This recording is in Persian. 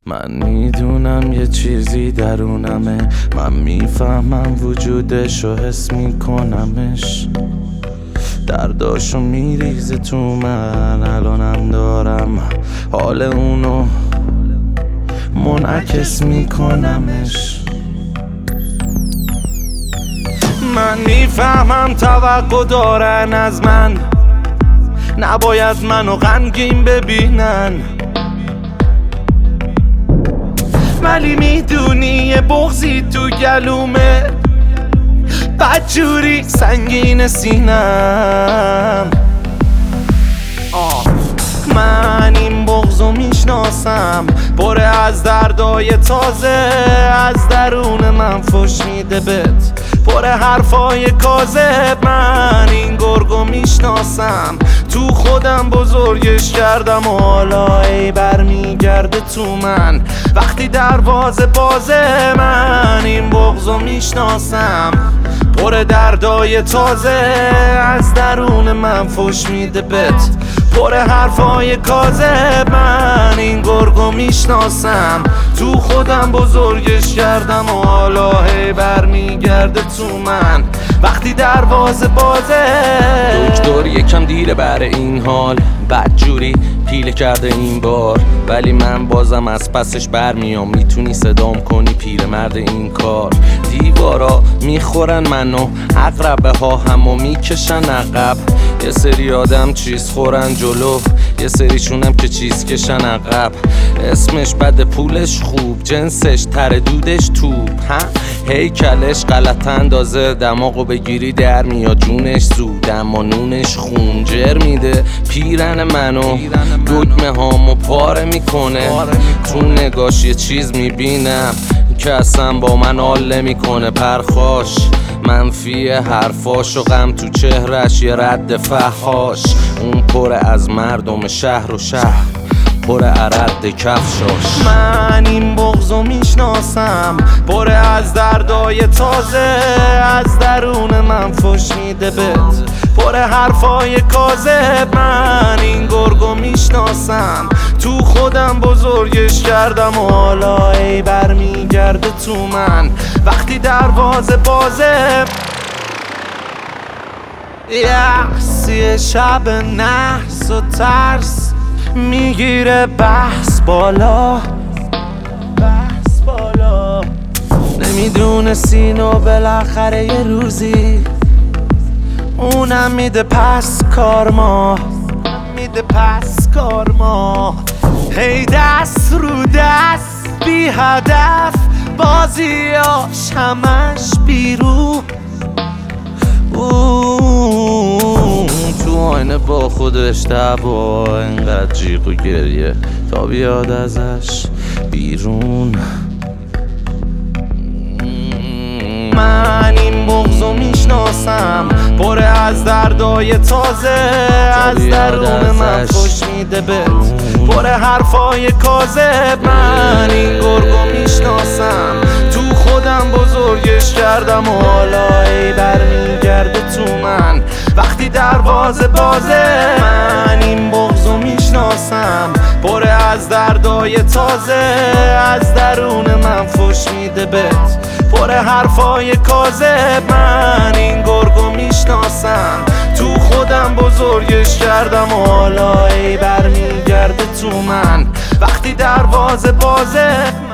من میدونم یه چیزی درونمه، من میفهمم وجودش و حس میکنمش، درداشو میریزه تو من. الانم دارم حال اونو منعکس میکنمش. من میفهمم توقع دارن از من، نباید منو غمگین ببینن، ولی میدونی یه بغضی تو گلومه، بدجوری سنگین سینم. من این بغضو میشناسم، پره از دردای تازه، از درون من فش میده بهت، پره حرفای کاذب. من این گرگو میشناسم، تو خودم بزرگش کردم و حالا ای برمیگرده تو من وقتی دروازه بازه. من این بغضو میشناسم، پر دردای تازه، از درون من فش میده بهت، پر حرفای کاذب. من این گرگو میشناسم، تو خودم بزرگش کردم و حالا هی برمیگرده تو من وقتی دروازه بازه. دکتر یکم دیره برای این حال، بدجوری پیله کرده این بار، ولی من بازم از پسش برمیام. میتونی صدام کنی پیرمرد این کار. دیوارا میخورن منو، عقربه ها همو میکشن عقب. یه سری آدم چیز خورن جلو، یه سریشونم که چیز کشن عقب. اسمش بده پولش خوب، جنسش تره دودش توپ، هیکلش غلط اندازه، دماغو بگیری در میاد جونش زود، اما نونش خونجر میده پیرن منو، دکمه هامو پاره میکنه. تو نگاش یه چیز میبینم که اصلا با من حال نمیکنه. پرخاش منفی حرفاش و غم تو چهرش یه رد فحاش. اون پره از مردم شهر و شهر، پر عرد کفشاش. من این بغضو میشناسم، پر از دردای تازه، از درون من فش میده بهت، پر حرفای کاذب. من این گرگو میشناسم، تو خودم بزرگش کردم و حالا ای برمیگرده تو من وقتی دروازه بازه. یه شب نحس و ترس میگیره بحث بالا، نمیدونستین و بالاخره یه روزی اونم میده پس کارما، هی دست رو دست بی هدف، بازیاش همش بیرون. تو آینه با خودش دعوا، اینقدر جیغ و گریه تا بیاد ازش بیرون. من این بغضو میشناسم، پر از دردای تازه، از درون من فش میده بهت، پر حرفای کاذب. من این گرگو میشناسم، تو خودم بزرگش کردم و حالا ای برمیگرده تو من وقتی دروازه بازه. من این بغضو میشناسم، پر از دردای تازه، از درون من فش میده بهت، پر حرفای کاذب. من این گرگو میشناسم، تو خودم بزرگش کردم و حالا ای برمیگرده تو من وقتی دروازه بازه.